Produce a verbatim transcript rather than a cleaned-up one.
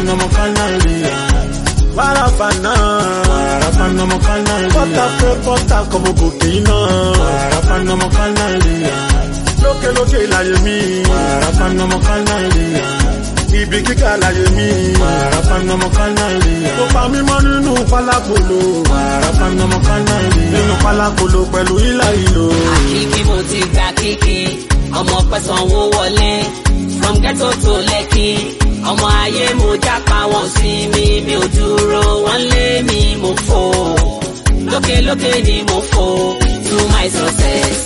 Warafana mokanalia. Warafana, warafana mokanalia. Pota pre pota como bukina. Warafana mokanalia. Loke loke la yemi. Warafana mokanalia. Ibi kika la yemi. Warafana mokanalia. Opa mi mo nínú palapolo. Warafana mokanalia. Nínú palapolo pẹ̀lú ìlà ìlò. Akiki mo ti gba kiki. Ọmọ pẹ̀sán wo wọlé. From ghetto to Lekki. Ọmọ ayé mo jápa wọn sí mi. Mi ò dúró wọ́n lé mi mo fò. Lókè lókè ni mo fò. To my success.